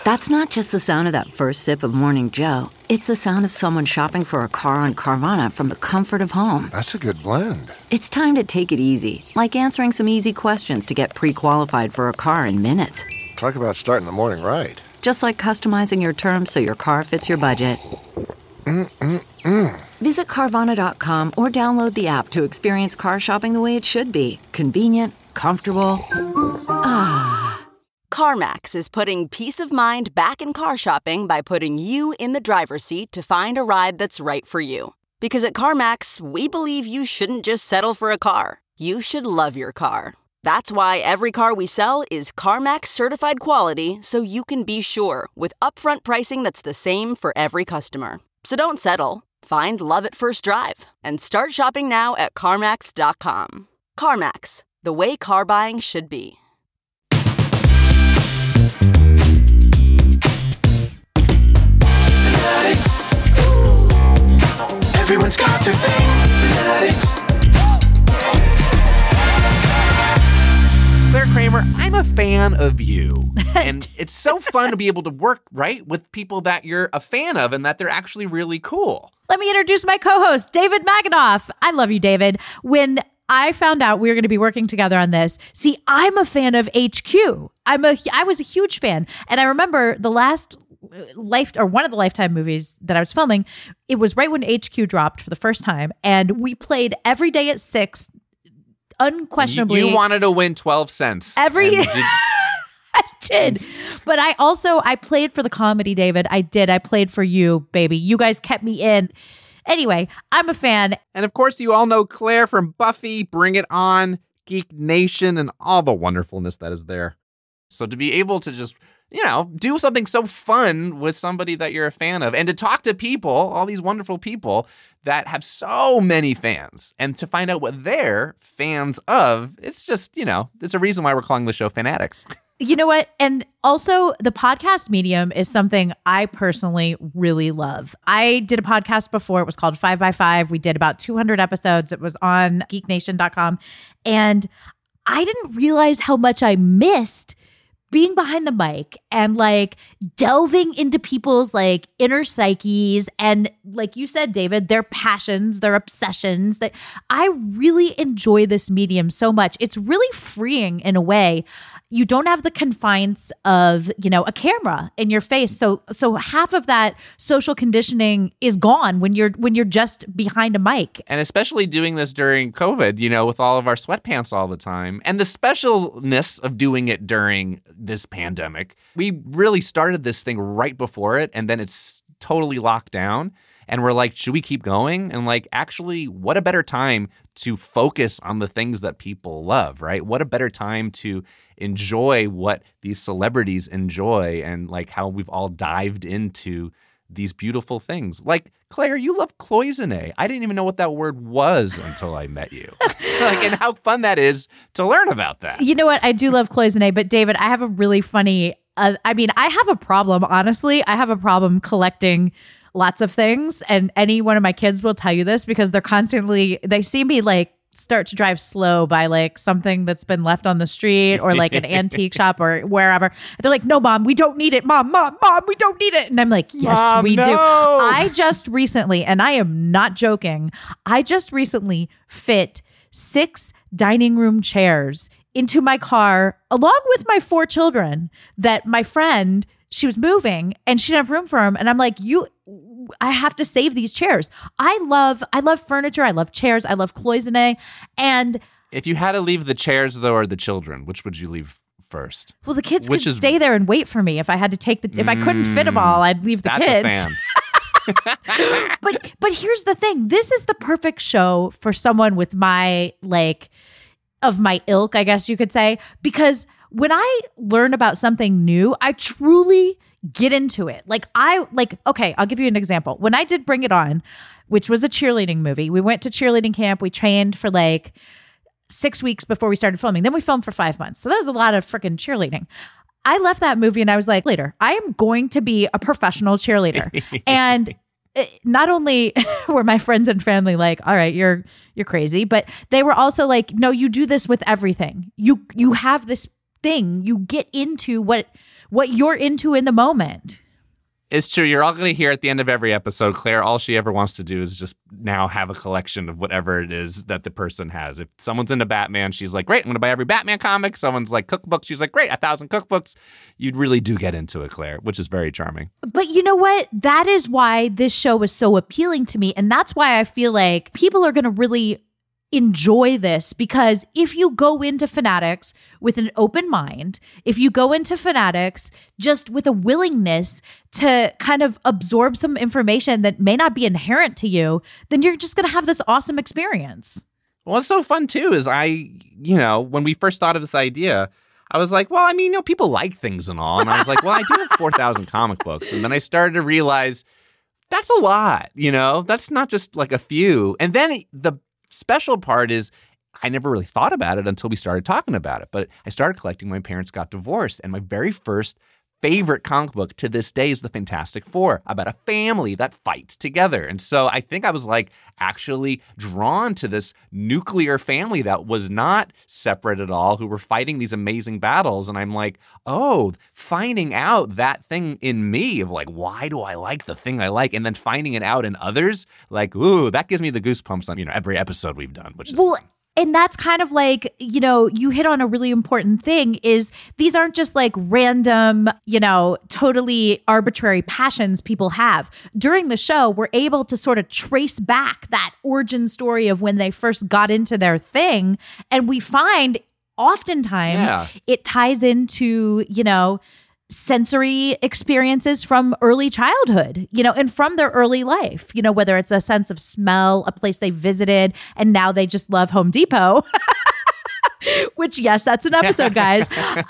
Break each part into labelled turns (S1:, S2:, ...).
S1: That's not just the sound of that first sip of Morning Joe. It's the sound of someone shopping for a car on Carvana from the comfort of home.
S2: That's a good blend.
S1: It's time to take it easy, like answering some easy questions to get pre-qualified for a car in minutes.
S2: Talk about starting the morning right.
S1: Just like customizing your terms so your car fits your budget. Visit Carvana.com or download the app to experience car shopping the way it should be. Convenient, comfortable.
S3: CarMax is putting peace of mind back in car shopping by putting you in the driver's seat to find a ride that's right for you. Because at CarMax, we believe you shouldn't just settle for a car. You should love your car. That's why every car we sell is CarMax certified quality, so you can be sure with upfront pricing that's the same for every customer. So don't settle. Find love at first drive and start shopping now at CarMax.com. CarMax, the way car buying should be.
S4: Fanatics. Everyone's got their thing. Fanatics.
S5: Claire Kramer, I'm a fan of you. And it's so fun to be able to work, right, with people that you're a fan of and that they're actually really cool.
S6: Let me introduce my co-host, David Maganoff. I love you, David. When I found out we were going to be working together on this, see, I'm a fan of HQ. I was a huge fan. And I remember the last one of the Lifetime movies that I was filming, it was right when HQ dropped for the first time. And we played every day at 6. Unquestionably,
S5: you wanted to win 12 cents.
S6: I did. But I played for the comedy, David. I did. I played for you, baby. You guys kept me in. Anyway, I'm a fan.
S5: And of course, you all know Claire from Buffy, Bring It On, Geek Nation, and all the wonderfulness that is there. So to be able to just, do something so fun with somebody that you're a fan of and to talk to people, all these wonderful people that have so many fans, and to find out what they're fans of, it's just, it's a reason why we're calling the show Fanatics.
S6: You know what? And also the podcast medium is something I personally really love. I did a podcast before. It was called 5x5. We did about 200 episodes. It was on geeknation.com. And I didn't realize how much I missed being behind the mic and delving into people's inner psyches and, like you said, David, their passions, their obsessions. That I really enjoy this medium so much. It's really freeing in a way. You don't have the confines of, a camera in your face. So half of that social conditioning is gone when you're just behind a mic.
S5: And especially doing this during COVID, with all of our sweatpants all the time. And the specialness of doing it during this pandemic. We really started this thing right before it, and then it's totally locked down. And we're like, should we keep going? And actually, what a better time to focus on the things that people love, right? What a better time to enjoy what these celebrities enjoy and how we've all dived into these beautiful things. Claire, you love cloisonne. I didn't even know what that word was until I met you. And how fun that is to learn about that.
S6: You know what? I do love cloisonne, but David, I have a really funny, I have a problem, honestly. I have a problem collecting lots of things. And any one of my kids will tell you this because they see me start to drive slow by something that's been left on the street or an antique shop or wherever. They're like, no, Mom, we don't need it. Mom, we don't need it. And I'm like, yes,
S5: Mom,
S6: we
S5: no.
S6: do. I just recently, and I am not joking, fit 6 dining room chairs into my car along with my 4 children that my friend, she was moving and she didn't have room for them. And I'm like, I have to save these chairs. I love furniture. I love chairs. I love cloisonne. And
S5: if you had to leave the chairs though, or the children, which would you leave first?
S6: Well, the kids could stay there and wait for me. If I had to if I couldn't fit them all, I'd leave the kids.
S5: That's a fan.
S6: But here's the thing. This is the perfect show for someone with my of my ilk, I guess you could say, because when I learn about something new, I truly get into it. Okay, I'll give you an example. When I did Bring It On, which was a cheerleading movie, we went to cheerleading camp. We trained for 6 weeks before we started filming. Then we filmed for 5 months. So that was a lot of freaking cheerleading. I left that movie and I was like, later, I am going to be a professional cheerleader. And not only were my friends and family like, all right, you're crazy, but they were also like, no, you do this with everything. You have this thing. You get into what you're into in the moment.
S5: It's true. You're all going to hear at the end of every episode, Claire, all she ever wants to do is just now have a collection of whatever it is that the person has. If someone's into Batman, she's like, great, I'm going to buy every Batman comic. Someone's like, cookbooks. She's like, great, 1,000 cookbooks. You really do get into it, Claire, which is very charming.
S6: But you know what? That is why this show is so appealing to me. And that's why I feel like people are going to really enjoy this, because if you go into Fanatics with an open mind, if you go into Fanatics just with a willingness to kind of absorb some information that may not be inherent to you, then you're just going to have this awesome experience.
S5: Well, what's so fun too is when we first thought of this idea, I was like, well, I mean, people like things and all. And I was like, well, I do have 4,000 comic books. And then I started to realize that's a lot, that's not just like a few. And then the special part is I never really thought about it until we started talking about it. But I started collecting when my parents got divorced. And my very first favorite comic book to this day is The Fantastic Four, about a family that fights together. And so I think I was like actually drawn to this nuclear family that was not separate at all, who were fighting these amazing battles. And I'm like, oh, finding out that thing in me of like, why do I like the thing I like? And then finding it out in others, like, ooh, that gives me the goosebumps on, every episode we've done, which is fun.
S6: And that's kind of like, you hit on a really important thing is these aren't just like random, totally arbitrary passions people have. During the show, we're able to sort of trace back that origin story of when they first got into their thing. And we find oftentimes it ties into, sensory experiences from early childhood, and from their early life, whether it's a sense of smell, a place they visited, and now they just love Home Depot, which, yes, that's an episode, guys.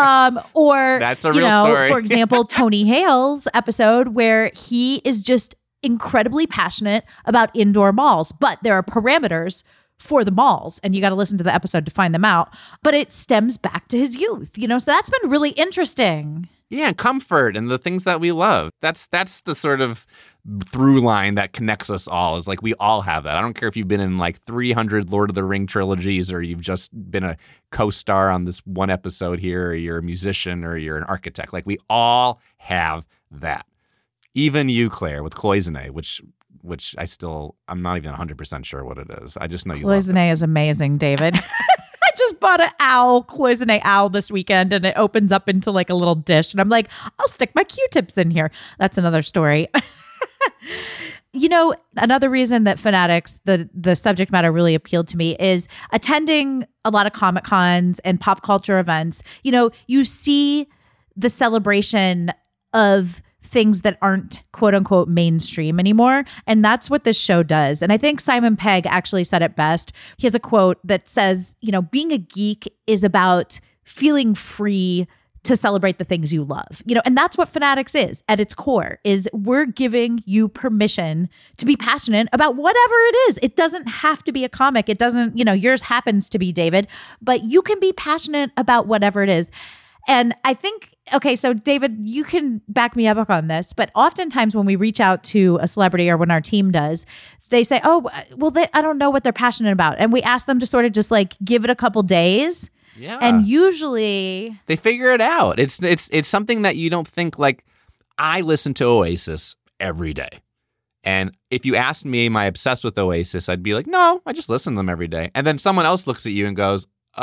S6: Or,
S5: that's a real story.
S6: For example, Tony Hale's episode where he is just incredibly passionate about indoor malls, but there are parameters for the malls, and you got to listen to the episode to find them out. But it stems back to his youth, so that's been really interesting.
S5: Yeah, comfort and the things that we love. That's the sort of through line that connects us all, is like we all have that. I don't care if you've been in like 300 Lord of the Ring trilogies, or you've just been a co-star on this one episode here, or you're a musician, or you're an architect. Like we all have that. Even you, Claire, with Cloisonne, which I'm not even 100% sure what it is. I just know you love it.
S6: Cloisonne is amazing, David. I just bought an Cloisonne owl this weekend, and it opens up into like a little dish. And I'm like, I'll stick my Q-tips in here. That's another story. Another reason that Fanatics, the subject matter really appealed to me is attending a lot of Comic Cons and pop culture events. You see the celebration of things that aren't quote unquote mainstream anymore. And that's what this show does. And I think Simon Pegg actually said it best. He has a quote that says, being a geek is about feeling free to celebrate the things you love. And that's what Fanatics is at its core, is we're giving you permission to be passionate about whatever it is. It doesn't have to be a comic. It doesn't, yours happens to be, David, but you can be passionate about whatever it is. And I think, okay, so David, you can back me up on this, but oftentimes when we reach out to a celebrity, or when our team does, they say, oh, well, I don't know what they're passionate about. And we ask them to sort of just like give it a couple days.
S5: Yeah.
S6: And usually
S5: they figure it out. It's something that you don't think, like, I listen to Oasis every day. And if you asked me, am I obsessed with Oasis? I'd be like, no, I just listen to them every day. And then someone else looks at you and goes,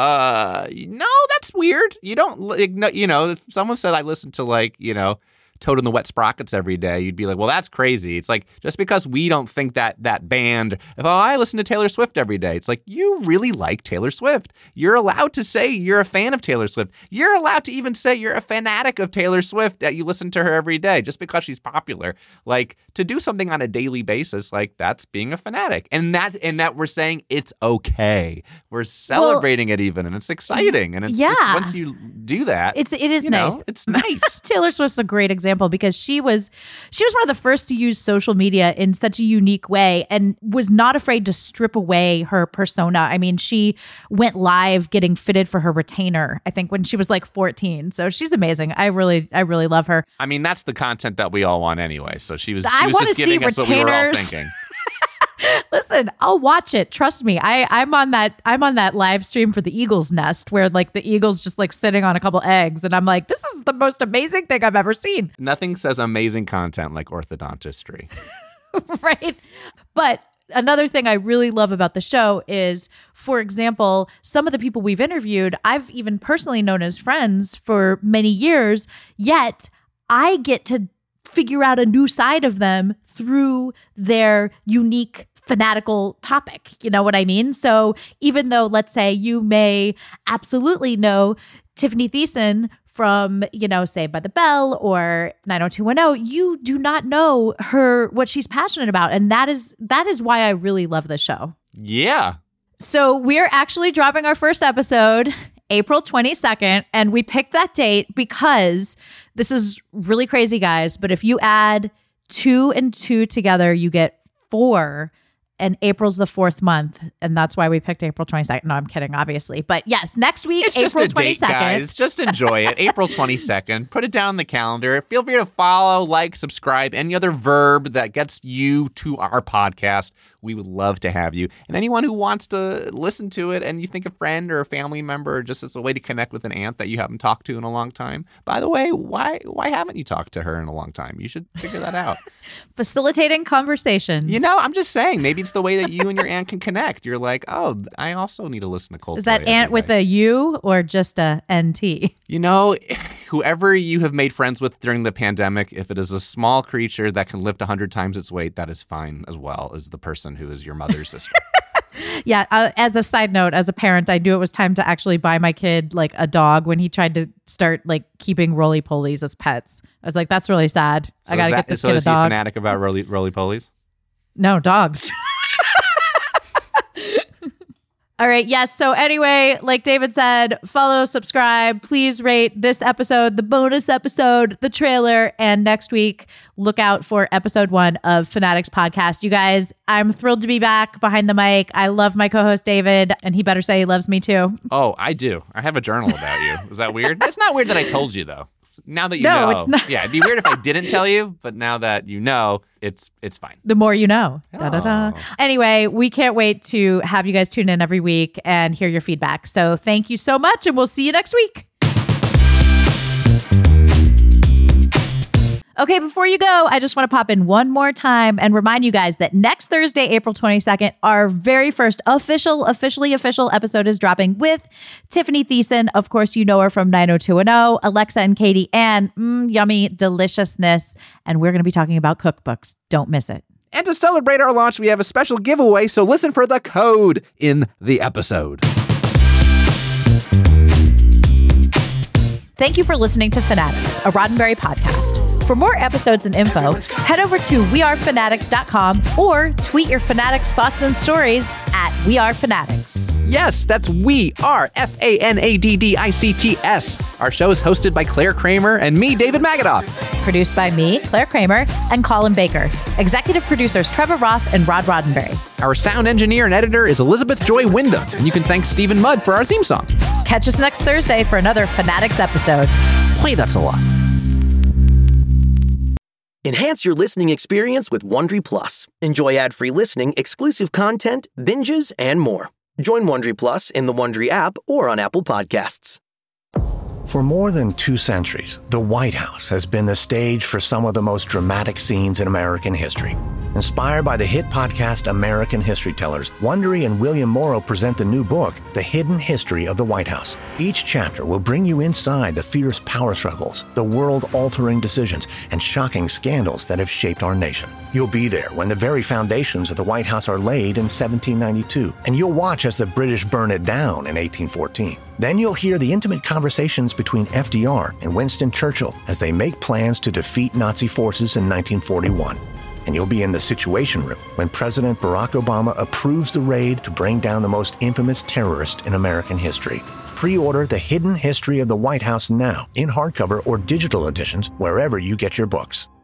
S5: no, that's weird. You don't, if someone said I listen to Toad and the Wet Sprockets every day, you'd be like, well, that's crazy. It's like, just because we don't think that band, I listen to Taylor Swift every day. It's like, you really like Taylor Swift. You're allowed to say you're a fan of Taylor Swift. You're allowed to even say you're a fanatic of Taylor Swift, that you listen to her every day just because she's popular. Like, to do something on a daily basis, like, that's being a fanatic. And that we're saying it's okay. We're celebrating it even, and it's exciting. And it's just, once you do that,
S6: it is nice.
S5: It's nice.
S6: Taylor Swift's a great example, because she was one of the first to use social media in such a unique way, and was not afraid to strip away her persona. I mean, she went live getting fitted for her retainer, I think, when she was like 14. So she's amazing. I really love her.
S5: I mean, that's the content that we all want anyway. So she was
S6: I
S5: just giving us what we were all thinking.
S6: Listen, Listen, I'll watch it. Trust me. I'm on that live stream for the Eagle's Nest where like the eagle's just like sitting on a couple eggs. And I'm like, this is the most amazing thing I've ever seen.
S5: Nothing says amazing content like orthodontistry.
S6: Right. But another thing I really love about the show is, for example, some of the people we've interviewed, I've even personally known as friends for many years, yet I get to figure out a new side of them through their unique fanatical topic. You know what I mean? So even though, let's say, you may absolutely know Tiffany Thiessen from, Saved by the Bell or 90210, you do not know what she's passionate about. And that is why I really love the show.
S5: Yeah.
S6: So we're actually dropping our first episode April 22nd, and we picked that date because this is really crazy, guys. But if you add 2 and 2 together, you get 4. And April's the 4th month, and that's why we picked April 22nd. No, I'm kidding, obviously. But yes, next week,
S5: it's
S6: April
S5: just a
S6: 22nd.
S5: Date, guys. Just enjoy it. April 22nd. Put it down on the calendar. Feel free to follow, like, subscribe, any other verb that gets you to our podcast. We would love to have you. And anyone who wants to listen to it and you think a friend or a family member, or just as a way to connect with an aunt that you haven't talked to in a long time. By the way, why haven't you talked to her in a long time? You should figure that out.
S6: Facilitating conversations.
S5: I'm just saying, maybe it's the way that you and your aunt can connect. You're like, oh, I also need to listen to Coldplay.
S6: Is that aunt with a U or just a NT?
S5: Whoever you have made friends with during the pandemic, if it is a small creature that can lift 100 times its weight, that is fine as well as the person who is your mother's sister.
S6: Yeah. As a side note, as a parent, I knew it was time to actually buy my kid like a dog when he tried to start like keeping roly-polies as pets. I was like, that's really sad.
S5: So
S6: I got to get this kid a dog.
S5: So is he fanatic about roly-polies?
S6: No, dogs. All right. Yes. So anyway, like David said, follow, subscribe, please rate this episode, the bonus episode, the trailer, and next week, look out for episode 1 of Fanatics Podcast. You guys, I'm thrilled to be back behind the mic. I love my co-host David, and he better say he loves me too.
S5: Oh, I do. I have a journal about you. Is that weird? It's not weird that I told you though. Now that you know.
S6: No, it's not.
S5: Yeah, it'd be weird if I didn't tell you, but now that you know, it's fine.
S6: The more you know.
S5: Oh.
S6: Da, da, da. Anyway, we can't wait to have you guys tune in every week and hear your feedback. So thank you so much, and we'll see you next week. Okay, before you go, I just want to pop in one more time and remind you guys that next Thursday, April 22nd, our very first officially official episode is dropping with Tiffany Thiessen. Of course, you know her from 90210, Alexa and Katie, and yummy deliciousness. And we're going to be talking about cookbooks. Don't miss it.
S5: And to celebrate our launch, we have a special giveaway, so listen for the code in the episode.
S6: Thank you for listening to Fanatics, a Roddenberry podcast. For more episodes and info, head over to wearefanatics.com or tweet your Fanatics thoughts and stories at wearefanatics.
S5: Yes, that's We Are, FANADDICTS. Our show is hosted by Claire Kramer and me, David Magadoff.
S6: Produced by me, Claire Kramer, and Colin Baker. Executive producers Trevor Roth and Rod Roddenberry.
S5: Our sound engineer and editor is Elizabeth Joy Wyndham, and you can thank Stephen Mudd for our theme song.
S6: Catch us next Thursday for another Fanatics episode.
S5: Wait, that's a lot.
S7: Enhance your listening experience with Wondery Plus. Enjoy ad-free listening, exclusive content, binges, and more. Join Wondery Plus in the Wondery app or on Apple Podcasts.
S8: For more than 2 centuries, the White House has been the stage for some of the most dramatic scenes in American history. Inspired by the hit podcast American History Tellers, Wondery and William Morrow present the new book, The Hidden History of the White House. Each chapter will bring you inside the fierce power struggles, the world-altering decisions, and shocking scandals that have shaped our nation. You'll be there when the very foundations of the White House are laid in 1792, and you'll watch as the British burn it down in 1814. Then you'll hear the intimate conversations between FDR and Winston Churchill as they make plans to defeat Nazi forces in 1941. And you'll be in the Situation Room when President Barack Obama approves the raid to bring down the most infamous terrorist in American history. Pre-order The Hidden History of the White House now in hardcover or digital editions wherever you get your books.